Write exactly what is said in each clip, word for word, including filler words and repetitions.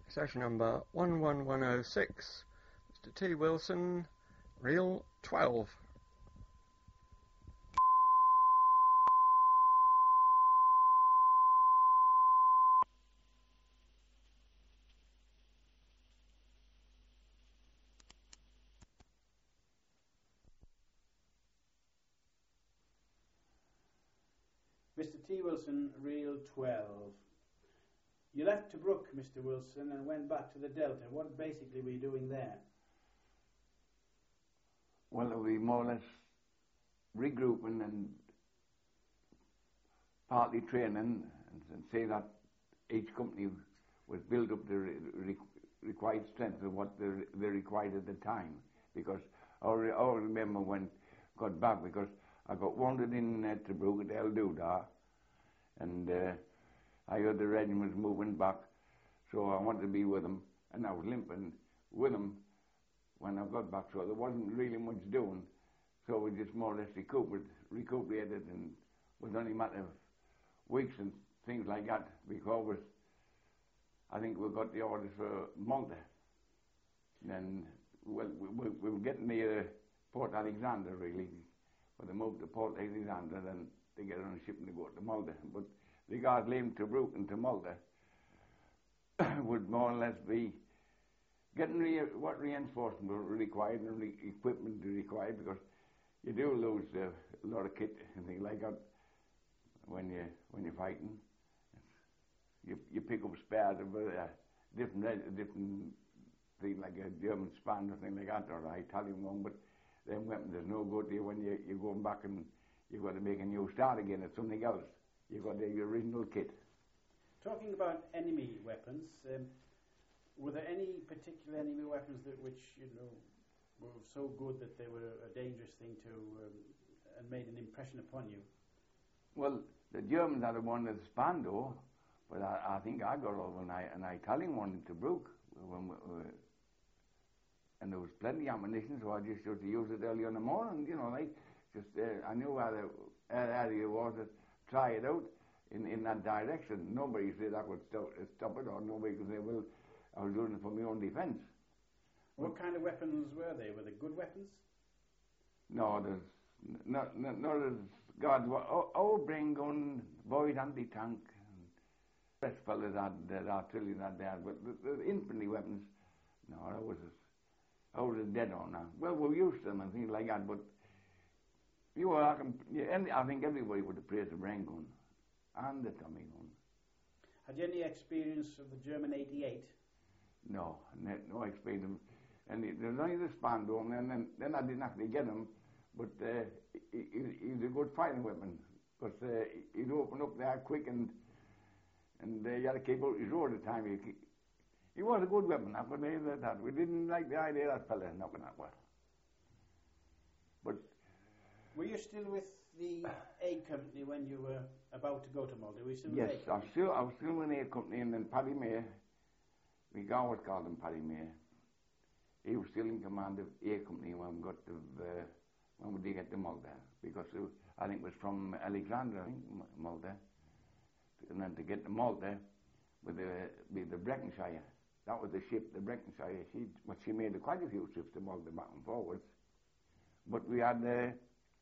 Session number one one one oh six, Mister T. Wilson, reel twelve. Mister T. Wilson, reel twelve. You left Tobruk, Mister Wilson, and went back to the Delta. What basically were you doing there? Well, we more or less regrouping and partly training, and, and say that each company was built up the re re required strength of what they, they required at the time. Because I, re I remember when I got back, because I got wounded in uh, Tobruk at El Douda, and uh, I heard the regiment was moving back, so I wanted to be with them, and I was limping with them when I got back, so there wasn't really much doing, so we just more or less recuperated, recuperated and it was only a matter of weeks and things like that, because I think we got the orders for Malta. And well, we, we were getting near Port Alexander, really. When they moved to Port Alexander, then they get on a ship and they go to Malta. But the guys leaving Tobruk and to Malta would more or less be getting re what reinforcement were required and re equipment required, because you do lose uh, a lot of kit and things like that when you when you're fighting. You you pick up spares of uh, different different things like a German span or thing like that, or an Italian one, but them weapons is no good to you when you you're going back and you've got to make a new start again. It's something else. You've got the original kit. Talking about enemy weapons, um, were there any particular enemy weapons that which you know were so good that they were a dangerous thing to um, and made an impression upon you? Well, the Germans had one that's Spandau, but I, I think I got over an, an Italian one in Tobruk, when we, uh, and there was plenty of ammunition, so I just used to use it early in the morning. You know, like just uh, I knew how the area was to try it out in in that direction. Nobody said I could stop, stop it, or nobody could say, well, I was doing it for my own defence. What kind of weapons were they? Were they good weapons? No, there's not, not, not as God. Our, our brain gun, Boyd anti-tank, the rest fellas had uh, artillery that they had, but the, the infantry weapons, no, I was I was dead on now. Well, we used them and things like that, but you were, I, can, yeah, any, I think everybody would have praised the brain gun and the Tommy gun. Had you any experience of the German eighty-eight? No, no, no experience. And there was only the Spandau, and then, then I didn't actually get him, but uh, he, he was a good fighting weapon, because uh, he'd open up there quick, and and uh, you had to keep out his road at the time. He, he was a good weapon, I could say that. We didn't like the idea of that fella knocking that one. But were you still with the A Company when you were about to go to Malta? Were you still yes, with A I was still, I was still with the A Company, and then Paddy May, we always called him Paddy May. He was still in command of A Company when we got to, uh, when we did get to Malta, because it was, I think it was from Alexandria, I think, Malta, and then to get to Malta with the, with the Breckenshire. That was the ship, the Breckenshire. She, well, she made quite a few trips to Malta back and forwards. But we had uh,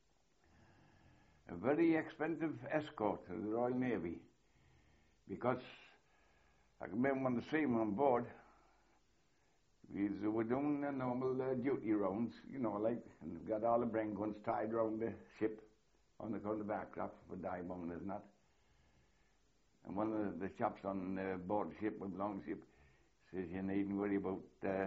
a very expensive escort of the Royal Navy, because I can remember when the seamen on board, we were doing the normal uh, duty rounds, you know, like, and we got all the brain guns tied around the ship on the kind of aircraft for dive bombers and that. And one of the, the chaps on uh, board the ship, with long ship, says you needn't worry about uh,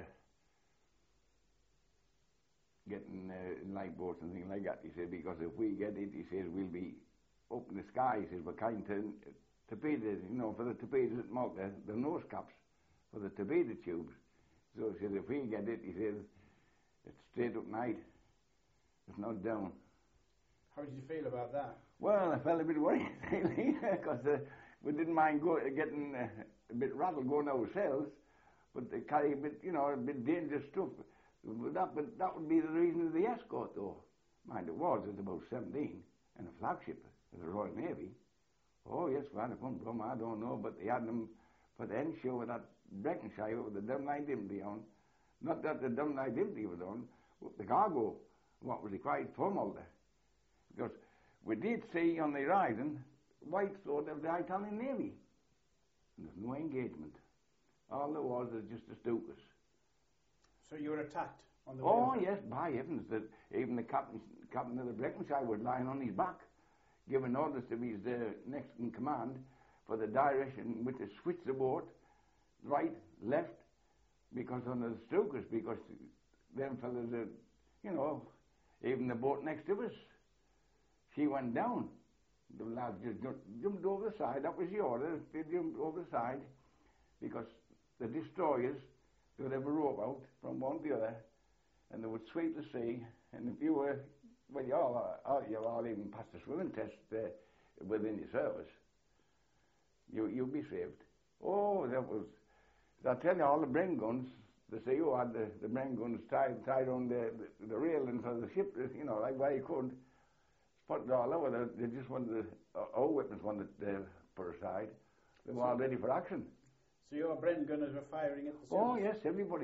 getting uh, lifeboats and things like that. He said, because if we get it, he says, we'll be up in the sky. He says, we're kind to torpedoes, you know, for the torpedoes at Malta, the nose caps for the torpedo tubes. So he says, if we get it, he says, it's straight up night. It's not down. How did you feel about that? Well, I felt a bit worried, really, because uh, we didn't mind go, getting uh, a bit rattled going ourselves, but they carry a bit, you know, a bit dangerous stuff. But that, but that would be the reason of the escort, though. Mind it was, it was about seventeen, and a flagship of the Royal Navy. Oh, yes, where they come from, I don't know, but they had them for the ensure that Breckenshire with the Dunley Dimbley on. Not that the Dunley Dimbley was on, but the cargo, what was required for Malta. Because we did see on the horizon, white sword of the Italian Navy. And there's no engagement. All there was was just a Stukas. So you were attacked on the way Oh, over? yes, by heavens. That even the captain, captain of the Breckenshire was lying on his back, giving orders to his uh, next in command for the direction with to switch the boat, right, left, because on the Stukas, because them fellas, uh, you know, even the boat next to us, she went down. The lads just jumped, jumped over the side. That was the order. They jumped over the side because the destroyers, they would have a rope out from one to the other, and they would sweep the sea. And if you were, well, you all, all you all even passed the swimming test uh, within your service, you you'd be saved. Oh, that was. I tell you, all the Bren guns, the C O had the, the Bren guns tied tied on the the, the railing for the ship, you know, like where you could. Put it all over. They, they just wanted, the, uh, our weapons wanted uh, put aside. They were all ready for action. So your Bren gunners were firing at the Oh, Stukas? yes, everybody.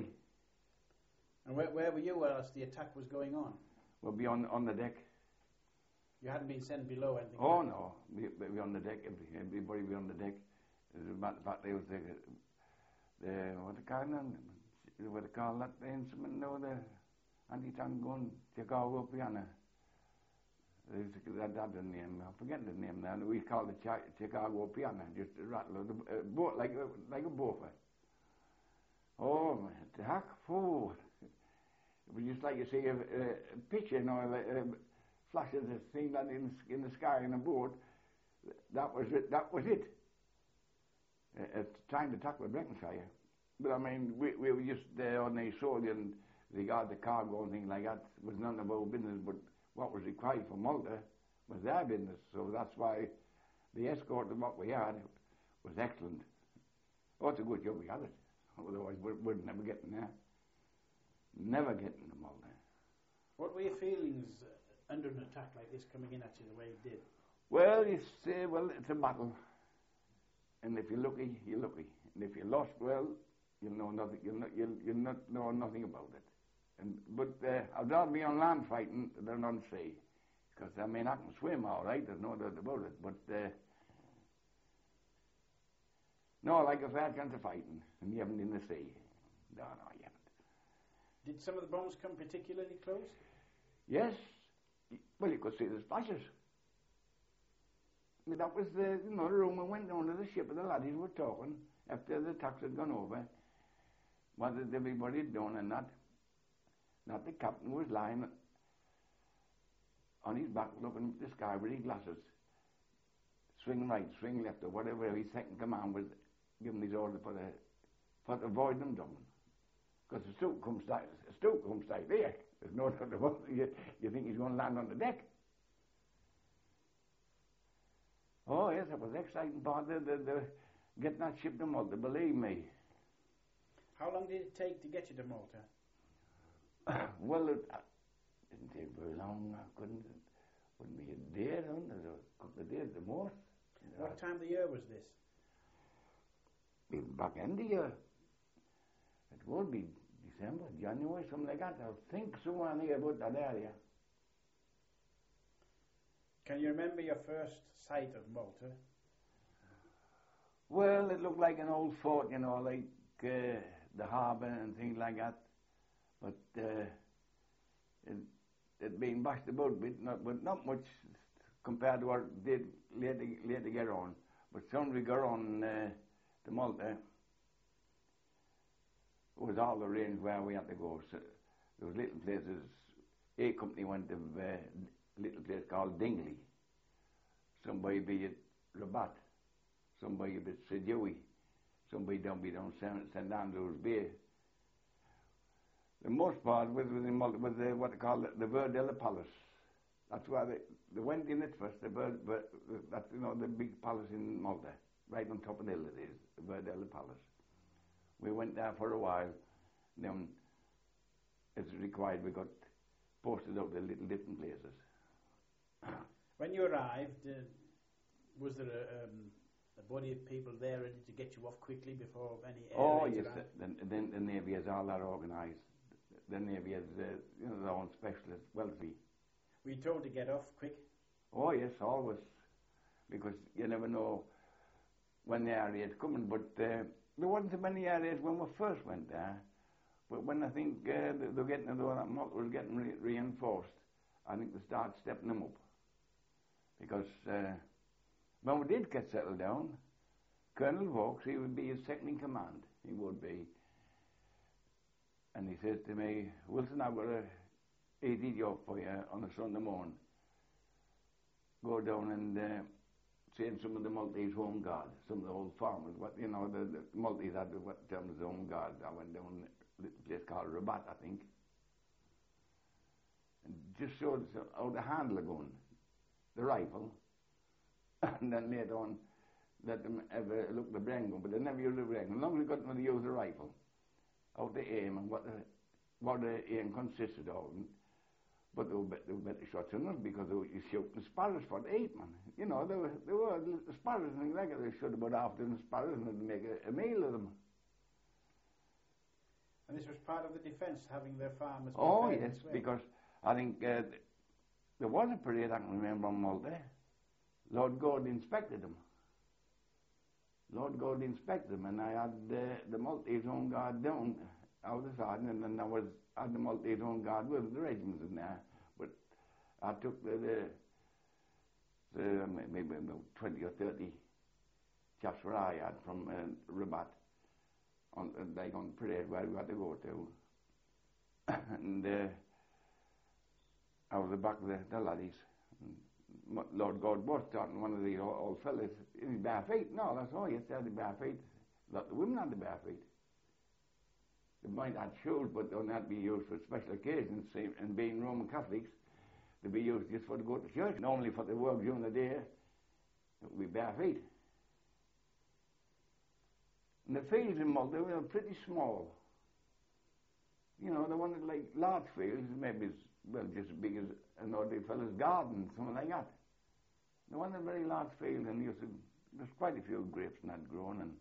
And where, where were you whilst the attack was going on? We'll be on, on the deck. You hadn't been sent below anything? Oh, like no. We, we be on the deck. Every, everybody be on the deck. As a matter of fact, they was the, the what they call them? What they call that the instrument now? The anti-tank gun, Chicago piano. That, that the name. I forget the name now. We call it Ch- Chicago piano. Just a rattle of the uh, boat, like a, like a boffer. Oh, man, the hack forward. It was just like you see a, a picture, you know, like, uh, flashes a thing that in, in the sky in a boat. That was it. That was it. Uh, at trying to tackle Breckenshire. But I mean, we, we were just there on the shore and they got the cargo and things like that. It was none of our business, but what was required for Malta was their business. So that's why the escort of what we had was excellent. Oh, it's a good job we had it. Otherwise, we, we'd never get in there. Never get into Malta. What were your feelings uh, under an attack like this coming in at you the way it did? Well, you say, well, it's a battle. And if you're lucky, you're lucky. And if you're lost, well, you'll know nothing. You'll not, you'll, you'll not know nothing about it. And but uh, I'd rather be on land fighting than on sea, because I mean I can swim all right. There's no doubt about it. But uh, no, like a fair chance of fighting, and you haven't in the sea. No, no, you haven't. Did some of the bombs come particularly close? Yes. Well, you could see the splashes. I mean, that was the, you know, the room we went down to the ship and the laddies were talking after the attacks had gone over. What had everybody done and that. Not the captain was lying on his back looking at the sky with his glasses. Swing right, swing left, or whatever his second command was giving his order for the, for to avoid them dumping. Because the Stoke comes straight, the Stoke comes straight there. There's no doubt about it. You, you think he's going to land on the deck. Oh, yes, that was the exciting part, the, the, the getting that ship to Malta, believe me. How long did it take to get you to Malta? Well, it uh, didn't take very long. I couldn't, wouldn't be a day, no? There's a couple of days, the most. What Uh, time of the year was this? Be back end of the year. It would be December, January, something like that. I think somewhere near about that area. Can you remember your first sight of Malta? Well, it looked like an old fort, you know, like uh, the harbour and things like that. But uh, it it been bashed about a bit, not, but not much compared to what it did later, later get on. But soon we got on uh, to Malta, it was all the range where we had to go. So there was little places. A company went to uh, a little place called Dingley. Somebody be at Rabat. Somebody be at Sedui. Somebody down be down Saint Andrews Bay. The most part was within Malta, was the, what they call the, the Verdella Palace. That's why they, they went in it first. The Ver, Ver, that's, you know, the big palace in Malta, right on top of the hill it is, the Verdella Palace. We went there for a while. Then, as required, we got posted out to little different places. When you arrived, uh, was there a, um, a body of people there ready to get you off quickly before any air Oh, raids yes, around? the, the, the Navy has all that organised. The Navy has, uh, you know, their own specialist welfare. Were you told to get off quick? Oh, yes, always. Because you never know when the air raid's coming. But uh, there wasn't so many air raids when we first went there. But when I think uh, they're getting, though that Malta was getting re reinforced, I think they start stepping them up. Because uh, when we did get settled down, Colonel Vaux, he would be his second in command. He would be. And he said to me, Wilson, I've got a easy job for you on a Sunday morning. Go down and uh, see some of the Maltese Home Guard, some of the old farmers, what you know, the, the Maltese had what terms the Home Guard. I went down to a place called Rabat, I think, and just showed us how the handle gun, the rifle, and then later on let them ever look the brain gun, but they never used the brain gun. As long as they got them to use the rifle, how to aim and what the what the aim consisted of. And, but they were, better, they were better shots than us because they were shooting sparrows for the eight man. You know, they were, they were the sparrows and things like that. They shot about half dozen sparrows and they'd make a, a meal of them. And this was part of the defence, having their farmers. Oh, yes, as well. because I think uh, there was a parade, I can remember, on Malta. Lord Gord inspected them. Lord Gord inspected them, and I had uh, the Maltese Home Guard down out the side, and then I was had the Maltese Home Guard with the regiments in there. But I took the, the, the maybe about twenty or thirty chaps where I had from uh, Rabat, on uh, like on parade where we had to go to, and uh, I was the back of the, the laddies. And Lord God was starting one of these old, old fellas in his bare feet. No, that's all. Yes, they had the bare feet. Lot the women had the bare feet. They might have shoes, but they'll not be used for special occasions. Same, and being Roman Catholics, they'd be used just for to go to church. Normally, for the work during the day, it would be bare feet. And the fields in Malta were pretty small. You know, they wanted like large fields, maybe well just as big as an ordinary fellow's garden, something like that. They wanted a very large field, and used to, there's quite a few grapes in that grown. And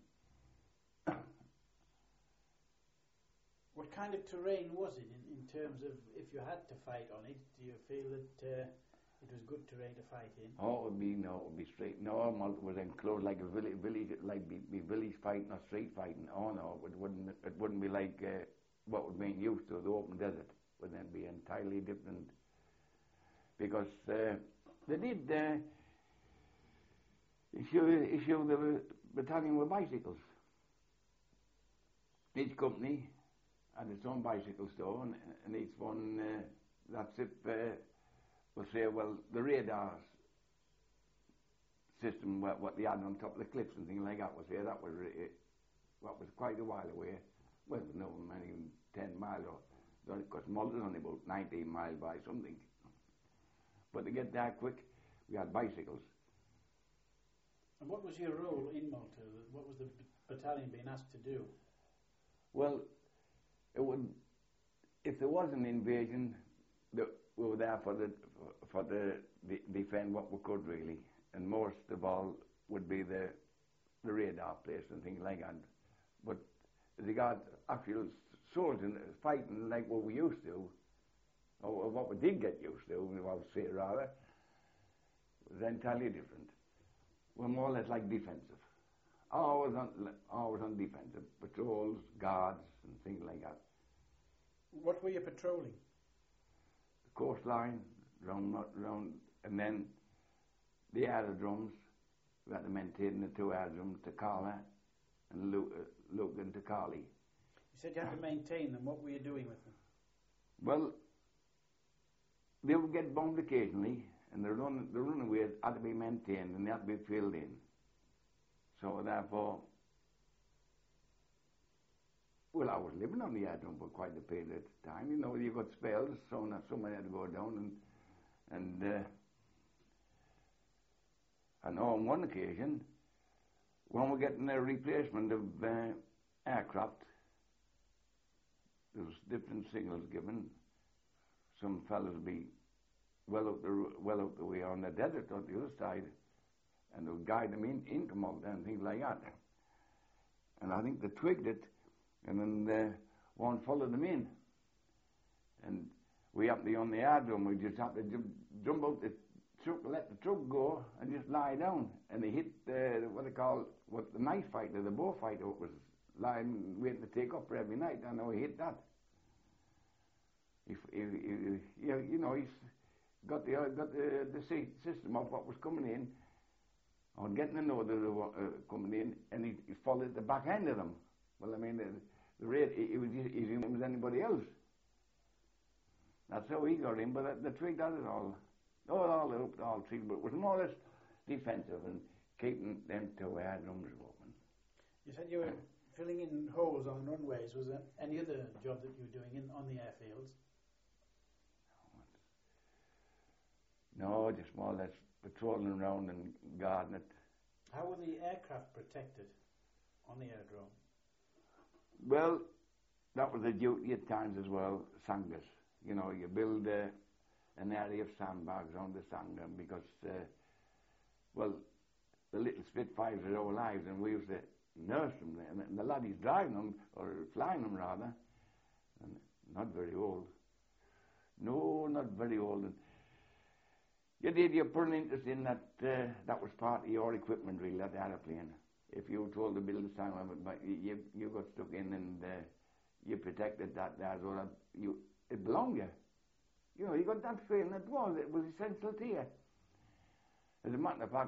what kind of terrain was it in, in terms of if you had to fight on it? Do you feel that uh, it was good terrain to fight in? Oh, it would be no, it would be straight. No, Malta was enclosed like a village, village like be, be village fighting or street fighting. Oh no, it wouldn't. It wouldn't be like uh, what we're being used to, the open desert. Would then be entirely different. Because uh, they did uh, issue issue the battalion with bicycles. Each company had its own bicycle store, and, and each one, uh, that's it, uh, will say, well, the radar system, what, what they had on top of the cliffs and things like that, was there. That was uh, what was quite a while away. Well, no, many ten miles, or because Malta's only about nineteen miles by something. But to get there quick, we had bicycles. And what was your role in Malta? What was the battalion being asked to do? Well, it would, if there was an invasion, the, we were there for the for the, the defend what we could really, and most of all would be the the radar place and things like that. But as regards actual soldiers fighting like what we used to, or what we did get used to, I would say rather, was entirely different. We're more or less like defensive. Always on, always on defensive. Patrols, guards, and things like that. What were you patrolling? The coastline, round, round, and then the aerodromes. We had to maintain the two aerodromes, Takala and Luke and Takali. You said you had to maintain them. What were you doing with them? Well, they would get bombed occasionally, and the run, the runaways had to be maintained, and they had to be filled in. So therefore, well, I was living on the aerodrome for quite a period of time. You know, you got spells, so somebody had to go down, and and uh, and on one occasion, when we're getting a replacement of uh, aircraft, there was different signals given. Some fellas would be well out the well out the way on the desert on the other side, and they would guide them in, into Malta and things like that. And I think they twigged it, and then uh, one followed them in. And we happened to be on the aerodrome, we just happened to jump, jump out the truck, let the truck go, and just lie down. And they hit uh, what they call, what the knife fighter, the bow fighter was lying, waiting to take up for every night, and I hit that. If, if, if, you, you know, he's got the, uh, got the, the system of what was coming in, or getting to know that they were uh, coming in, and he, he followed the back end of them. Well, I mean, the, the rate, it was as it was anybody else. That's how he got in, but the, the trig got it all. Oh, all the up, all trig, but it was more or less defensive and keeping them two aerodromes open. You said you were filling in holes on runways. Was there any other job that you were doing in on the airfields? No, just more or less patrolling around and guarding it. How were the aircraft protected on the aerodrome? Well, that was a duty at times as well, sangars. You know, you build uh, an area of sandbags on the Sangha because, uh, well, the little Spitfires are our lives, and we used to nurse them, and, and the laddies driving them, or flying them rather, and not very old. No, not very old. And you did, you put an interest in that, uh, that was part of your equipment really, that aeroplane. If you were told to build a Sangha, but you, you got stuck in and uh, you protected that, that, or that, you, it belonged to you. You know, you got that feeling, it was, it was essential to you. As a matter of fact,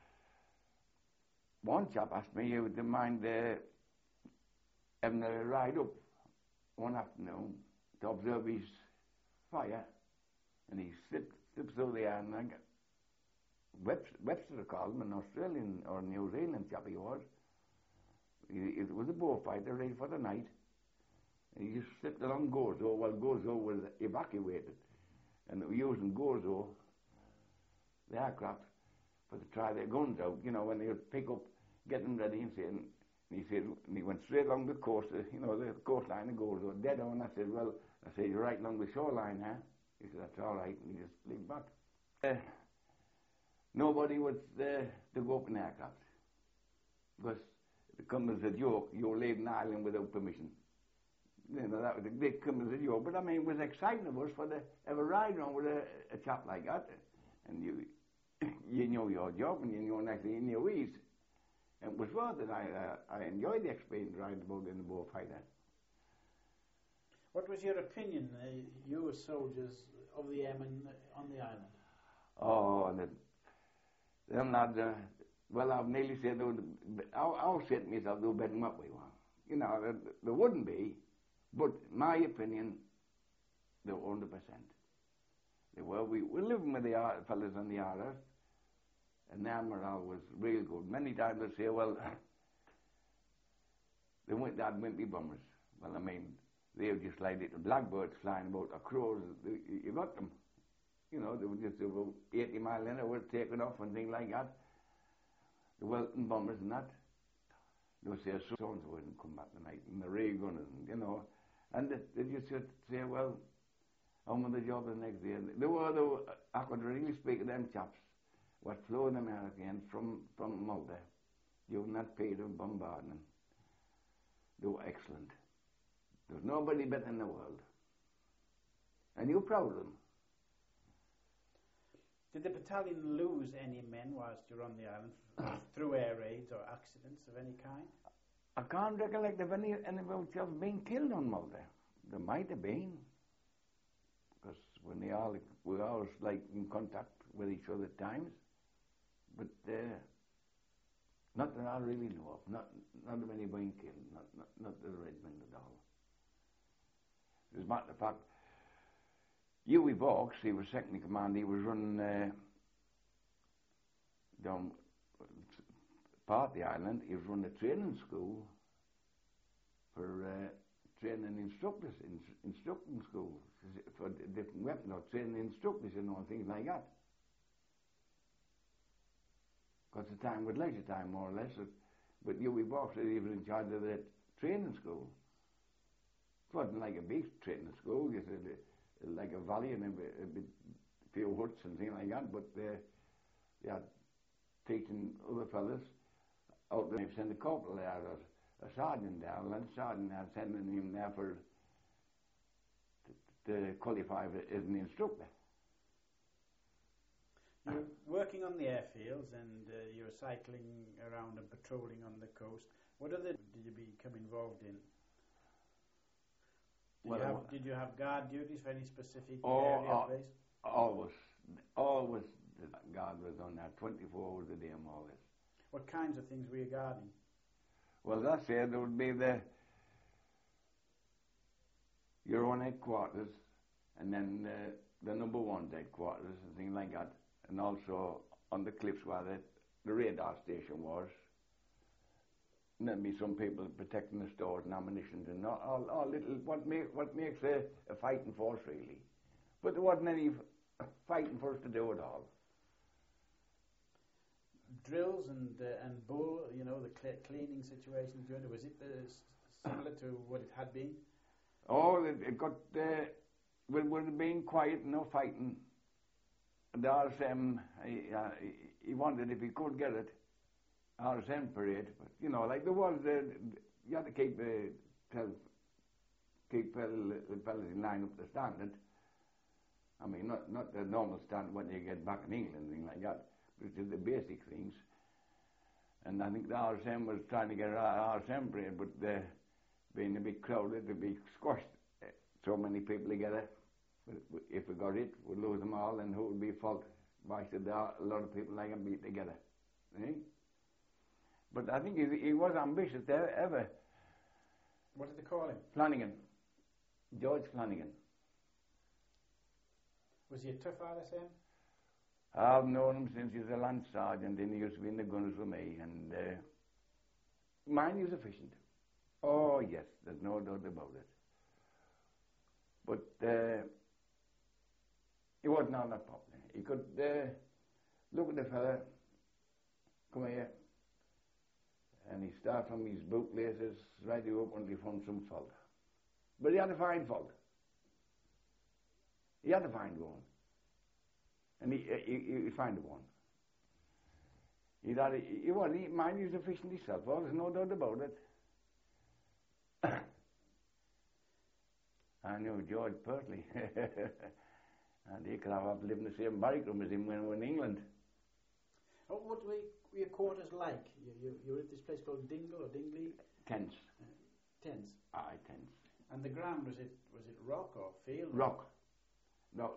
one chap asked me, you would mind uh, having a ride up one afternoon to observe his fire, and he slipped, slipped through the air, and I got, Webster, Webster called him, an Australian or New Zealand chap he was. He, it was a bullfighter ready for the night. And he just slipped along Gozo while Gozo was evacuated. And they were using Gozo, the aircraft, for to try their guns out, you know, when they would pick up, get them ready and say, and he said, and he went straight along the coast, uh, you know, the coastline of Gozo, dead on. I said, well, I said, you're right along the shoreline, huh? He said, that's all right, and he just flew back. Uh, nobody was uh, to go up in aircraft, because it comes as a joke, you're leaving Ireland without permission. You know, that was a big come as a joke, but I mean, it was exciting of us for the ever ride on with a, a chap like that, and you you know your job, and you know actually in your ways. And it was worth it. I uh, I enjoyed the experience riding about in the bullfighter. What was your opinion, uh, you as soldiers, of the airmen on the island? Oh, the, them lads, uh, well, I've nearly said, they would, I'll, I'll say to myself, they'll bet them what we want. You know, there, there wouldn't be, but my opinion, they were one hundred percent. They were. We were living with the uh, fellas on the R F, and their morale was real good. Many times they say, well, they went, that wimpy bombers. Well, I mean, they were just like little blackbirds flying about, or crows. They, you got them. You know, they were just about eighty mile an hour taking off and things like that. The Welton bombers and that. They would say, so-and-so wouldn't come back tonight, and the ray gunners, and, you know. And they, they just say, well, I'm on the job the next day. And they were, they were, I could really speak to them chaps, what flew in America and from, from Malta, during that period of bombardment. They were excellent. There's nobody better in the world. And you're proud of them. Did the battalion lose any men whilst you were on the island through air raids or accidents of any kind? I can't recollect of any anyone else being killed on Malta. There might have been, because when they all we were always like in contact with each other at times, but uh, not that I really know of. Not not of any being killed. Not not not the regiment at all. As a matter of fact, Huey Vaux, he was second in command. He was running uh, down part of the island. He was running a training school for uh, training instructors, in, instructing schools for different weapons, or training instructors, you know, and things like that. Because the time was leisure time, more or less. But Huey Vaux, he was in charge of the training school. It wasn't like a big training school, just a, like a valley and a, a, bit, a few huts and things like that, but uh, they had teaching other fellas out there. Send a corporal there, or a sergeant there, a lance sergeant there, sending him there for to, to qualify as an instructor. You're working on the airfields and uh, you're cycling around and patrolling on the coast. What other did you become involved in? Did, Well, you, have, did you have guard duties for any specific oh, area or uh, place? Always, always, the guard was on that twenty-four hours a day, always. What kinds of things were you guarding? Well, that's it. There would be the your own headquarters, and then uh, the number one's headquarters and things like that, and also on the cliffs where the, the radar station was. And there'd be some people protecting the stores and ammunition and all, all, all little what make what makes a, a fighting force really. But there wasn't any f- fighting for us to do at all. Drills and uh, and bull, you know, the cl- cleaning situations you had, was it uh, s- similar to what it had been? Oh, it, it got uh, with with being quiet, no fighting. The R S M, he, uh, he, he wanted if he could get it, R S M parade. But you know, like there was, uh, you had to keep uh, tell, keep uh, the fellas in line up to standard. I mean, not not the normal standard when you get back in England and things like that, but just the basic things. And I think the R S M was trying to get an R S M parade, but uh, being a bit crowded, to be squashed uh, so many people together. But if we got it, we'd lose them all, and who would be fault? Why should there are a lot of people like them be together? Eh? But I think he, he was ambitious there, ever. What did they call him? Flanagan. George Flanagan. Was he a tough R S M? I've known him since he was a lance sergeant, and he used to be in the gunners with me, and uh, mind he was efficient. Oh, yes, there's no doubt about it. But uh, he wasn't all that popular. He could uh, look at the fella, come here, and he start from his bootlaces right up until he found some fault. But he had to find fault. He had to find one. And he, he, he found one. He, had, he, he was, he, mind he was efficient himself, well, there's no doubt about it. I knew George personally. And he could have lived in the same barrack room as him when we were in England. Oh, what were your quarters like? You, you, you were at this place called Dingle or Dingley? Tents. Uh, tents. Aye, tents. And the ground, was it was it rock or field? Rock. No.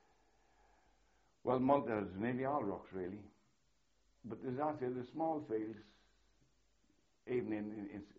Well, Malta is nearly all rocks, really. But there's also the small fields, even in, in, in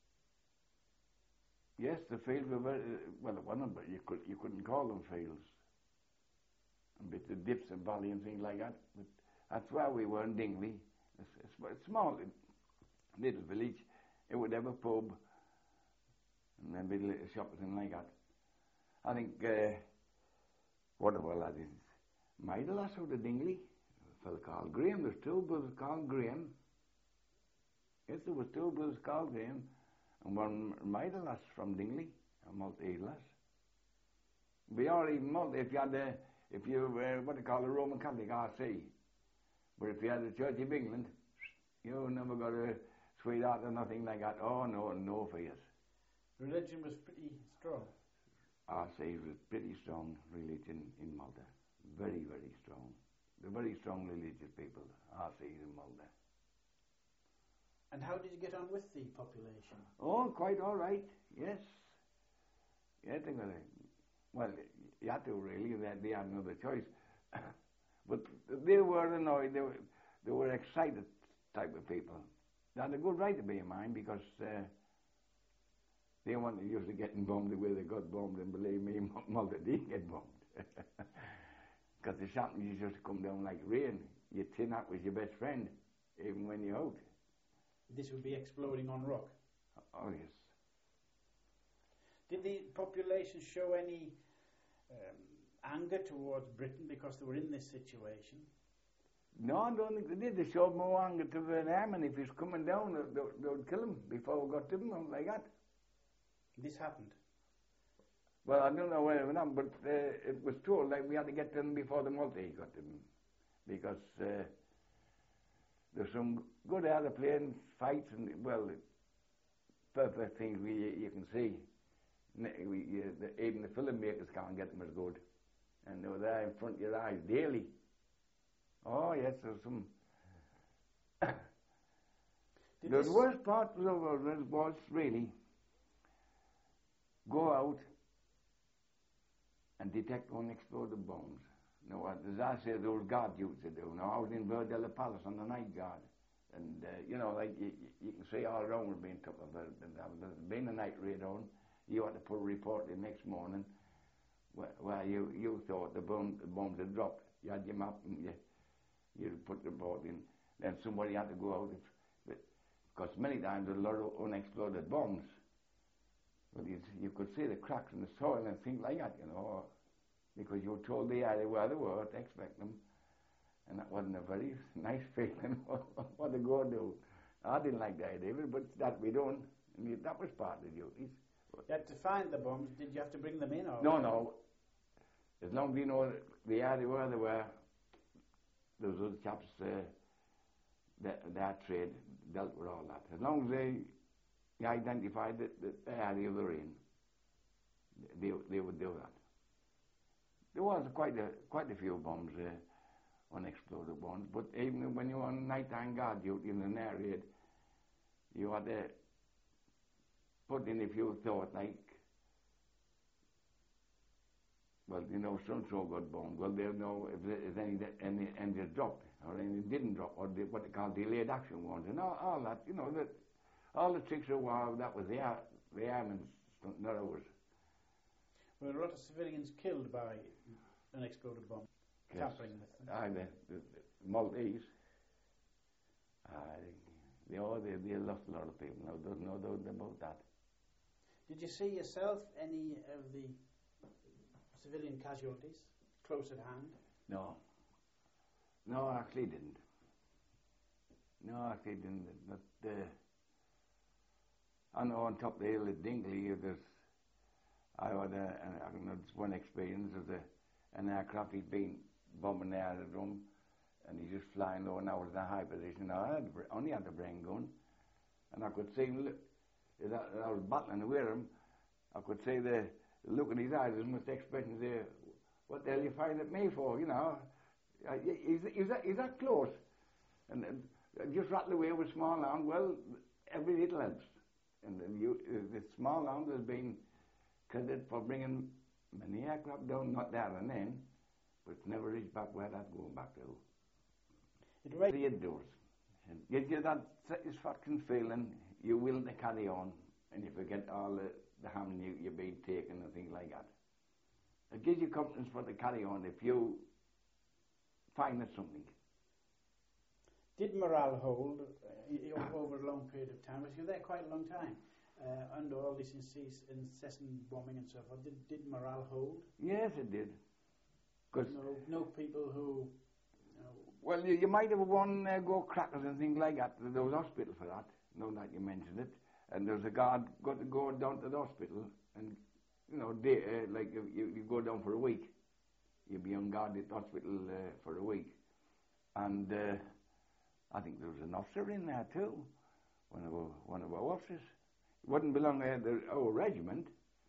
yes, the fields were very, well, it wasn't, but you, could, you couldn't call them fields. And bits of dips and valley and things like that. But that's where we were in Dingley. It's, it's a small little village. It would have a pub and then a little shop and things like that. I think, uh, what a well that is. Middlelas out of Dingley. A fellow called Graham. There's two brothers called Graham. Yes, there was two brothers called Graham. And one Middlelas from Dingley, a Maltese. We are even Malta, if you had a, if you were what they call a Roman Catholic R C. But if you had the Church of England, you never got a sweetheart or nothing like that. Oh, no, no fears. Religion was pretty strong. R C was pretty strong religion in Malta. Very, very strong. They're very strong religious people, R Cs in Malta. And how did you get on with the population? Oh, quite all right, yes. Yeah, they got a, well, you had to really, they, they had another choice. But they were annoyed, they were, they were excited type of people. They had a good right to be in mind because uh, they weren't used to getting bombed the way they got bombed, and believe me, Malta did get bombed. Because the shrapnel used to come down like rain. Your tin hat was your best friend, even when you're out. This would be exploding on rock. Oh, yes. Did the population show any um, anger towards Britain because they were in this situation? No, I don't think they did. They showed more anger to the airmen. If he was coming down, they, they, they would kill him before we got to him, like that. This happened? Well, I don't know where it went on, but uh, it was told like we had to get to them before the Maltese got to them. Because uh, there's some good airplane fights and, well, perfect things we, you can see. We, you, the, even the filmmakers can't get them as good. And they're there in front of your eyes daily. Oh, yes, there's some... the worst part was, was really go out and detect unexploded bombs. Now, as I say, those guards used to do. Now, I was in Verdella Palace on the night guard. And, uh, you know, like, you, you can see all around was being took up. There's been a night raid on. You had to put a report in next morning where, where you, you thought the, bomb, the bombs had dropped. You had your map and you, you put the report in. Then somebody had to go out. If, because many times there were a lot of unexploded bombs. Well, you, you could see the cracks in the soil and things like that, you know, because you were told the area where they were to expect them. And that wasn't a very nice feeling what to go do. I didn't like the idea of it, but that we done. And that was part of the duties. You had to find the bombs. Did you have to bring them in? Or no, no. As long as you know the area where they were, those other chaps, uh, that, that trade dealt with all that. As long as they, they identified the, the area they're in, they, they would do that. There was quite a, quite a few bombs there. Uh, unexploded ones, but even when you were on nighttime guard duty in an air raid, you had to put in if you thought like, well, you know, so and so got bombed. Well, they'll know if there's any any any dropped or any didn't drop, or the, what they call delayed action ones, and all, all that. You know, that all the tricks of war, that was the ar- the airmen's, not ours. Were a lot of civilians killed by an exploded bomb? Yes. Tampering with them. Ah, the, the, the Maltese. Uh, they, oh, they, they lost a lot of people. No, there's no doubt about that. Did you see yourself any of the civilian casualties close at hand? No. No, I actually didn't. No, I actually didn't. But uh, I know on top of the hill at Dingley, there's, I had a, I know it's one experience of the, an aircraft he'd been bombing the aerodrome, and he's just flying low, and I was in a high position. Now, I had, only had the brain gun, and I could see him, as I, I was battling with him, I could see the look in his eyes, as much expression there, what the hell are you firing at me for, you know? Is, is, that, is that close? And, and just rattle away with small arms, well, every little helps. And you, the small arms has been credited for bringing many aircraft down, not there and then, but it's never reached back where that's going back to. It right. It does. And gives you that satisfaction feeling, you're willing to carry on, and you forget all the, the harm you, you've been taken and things like that. It gives you confidence for to carry on if you find it something. Did morale hold uh, over a long period of time? Was you there quite a long time? Uh, under all this incessant bombing and so forth, did, did morale hold? Yes, it did. Cause no, no people who... You know, well, you, you might have one uh, go crackers and things like that. There was a hospital for that, now that you mentioned it. And there's a guard got to go down to the hospital, and, you know, they, uh, like you, you go down for a week. You'll be on guard at the hospital uh, for a week. And uh, I think there was an officer in there too, one of our, one of our officers. It wouldn't belong to the, our regiment.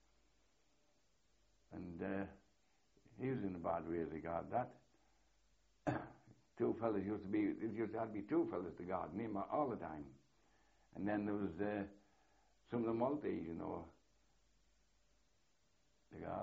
And uh, he was in a bad way as regard that. Two fellas used to be, it used to have to be two fellas to guard him all the time. And then there was uh, some of the Maltese, you know, the guard.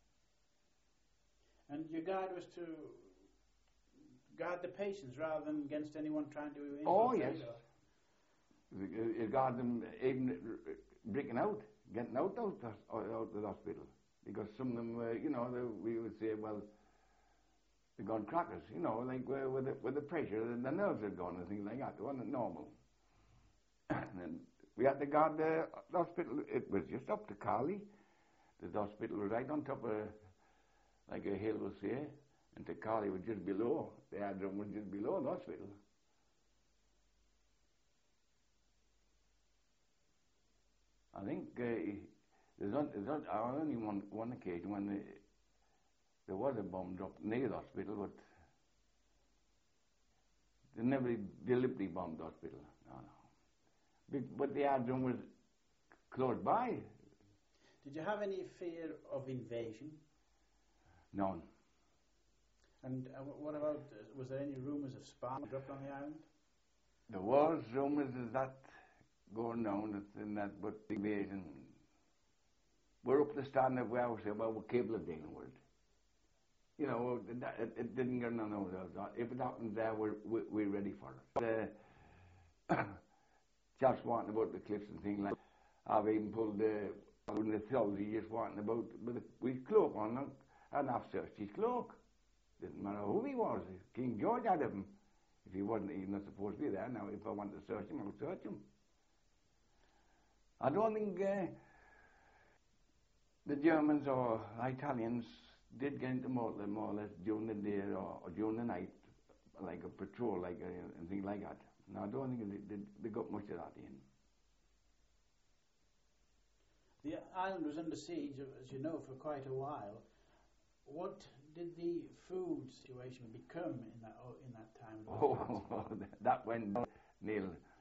And your guard was to guard the patients rather than against anyone trying to infiltrate? Oh, yes. You guard them even breaking out, getting out of the, out of the hospital. Because some of them, uh, you know, they, we would say, well, they're gone crackers, you know, like uh, with, the, with the pressure, the nerves are gone and things like that. It wasn't normal. And we had to guard the, the hospital. It was just up to Carly. The hospital was right on top of, like a hill, we'll say, and the Carly was just below. The aerodrome was just below the hospital. I think uh, there's, on, there's on, only one, one occasion when the, there was a bomb dropped near the hospital, but they never deliberately bombed the hospital. No, no. But, but the Ardrum was close by. Did you have any fear of invasion? None. And uh, what about, uh, was there any rumours of spies dropped on the island? There was rumours of that going down and that, but the invasion, we're up the stand of where we say, well, we're capable of dealing with it. You know, it, it didn't get none of those. If it happens there, we're, we're ready for it. Uh, just wanting about the cliffs and things like that. I've even pulled the, when the theology just wanting about, with, with his cloak on, and I've searched his cloak. Didn't matter who he was. King George had him. If he wasn't, he's not supposed to be there. Now, if I want to search him, I'll search him. I don't think uh, the Germans or Italians did get into Malta more or less during the day or, or during the night, like a patrol, like a, and things like that. No, I don't think they, they, they got much of that in. The island was under siege, as you know, for quite a while. What did the food situation become in that in that time? Oh, that went, Neil.